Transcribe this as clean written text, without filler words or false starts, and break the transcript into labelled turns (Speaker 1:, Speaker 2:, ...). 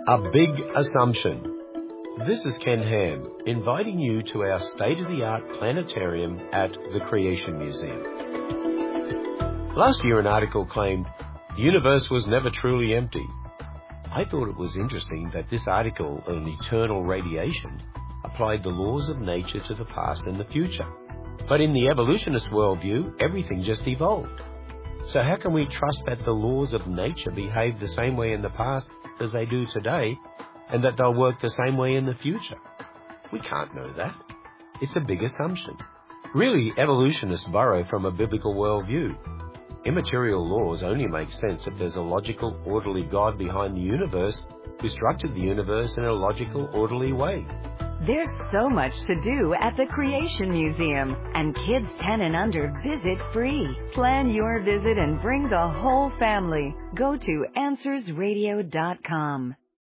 Speaker 1: A big assumption. This is Ken Ham, inviting you to our state-of-the-art planetarium at the Creation Museum. Last year, an article claimed the universe was never truly empty. I thought it was interesting that this article on eternal radiation applied the laws of nature to the past and the future. But in the evolutionist worldview, everything just evolved. So how can we trust that the laws of nature behaved the same way in the past as they do today, and that they'll work the same way in the future? We can't know that. It's a big assumption. Really, evolutionists borrow from a biblical worldview. Immaterial laws only make sense if there's a logical, orderly God behind the universe who structured the universe in a logical, orderly way.
Speaker 2: There's so much to do at the Creation Museum, and kids 10 and under visit free. Plan your visit and bring the whole family. Go to AnswersRadio.com.